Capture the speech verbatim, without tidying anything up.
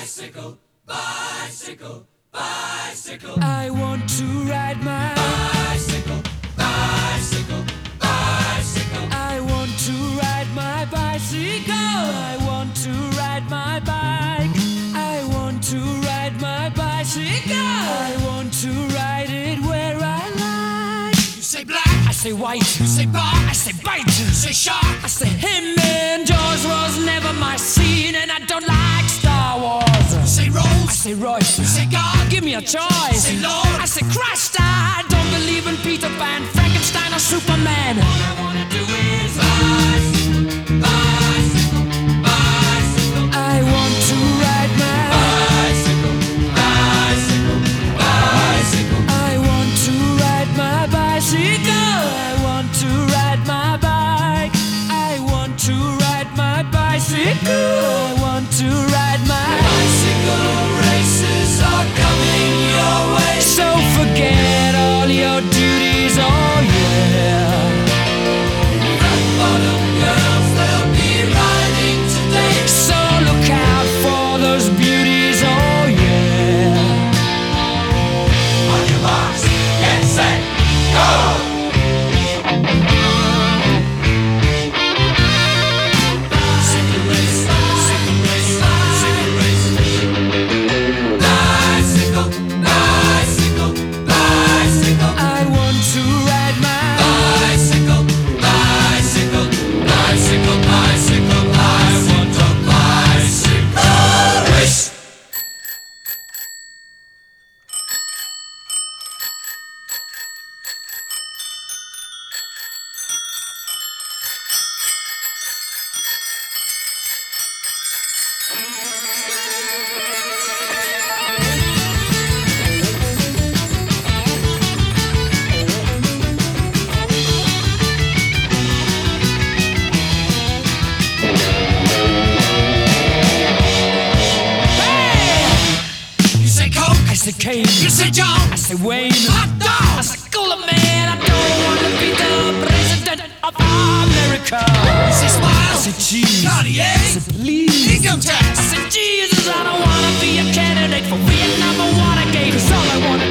Bicycle, bicycle, bicycle. I want to ride my bicycle, bicycle, bicycle. I want to ride my bicycle. I want to ride my bike. I want to ride my bicycle. I want to ride it where I like. You say black, I say white. you say bar, I say bite. you say shark. I say him and Jaws was never my scene, and I don't like Star Wars. You say I Rose, say Royce. you say God, Give me a choice. say Lord. I say Christ. I don't believe in Peter Pan, Frankenstein, or Superman. All I wanna do is bicycle, bicycle, bicycle. I want to ride my Bicycle, bicycle, bicycle. I want to ride my bicycle. I want to ride my bike. I want to ride my bicycle. I want to ride my Bicycle races are coming your way. So forget all your duties, oh yeah. Flat bottom girls, they'll be riding today. So look out for those beauties, oh yeah. On your marks, get set, go! Bicycle race, bicycle race, bicycle race. Bicycle, bicycle, bicycle. I want to ride my Bicycle, bicycle, bicycle, bicycle. I want a bicycle race. You say Coke, I say Kane. you say John, I say Wayne. hot I dog. say cooler man. I don't want to be the president of America. You say I Smile, say cheese. Cartier, I say please. income I tax. said, Jesus, I don't wanna be a candidate for Vietnam or Watergate. Cause all I wanna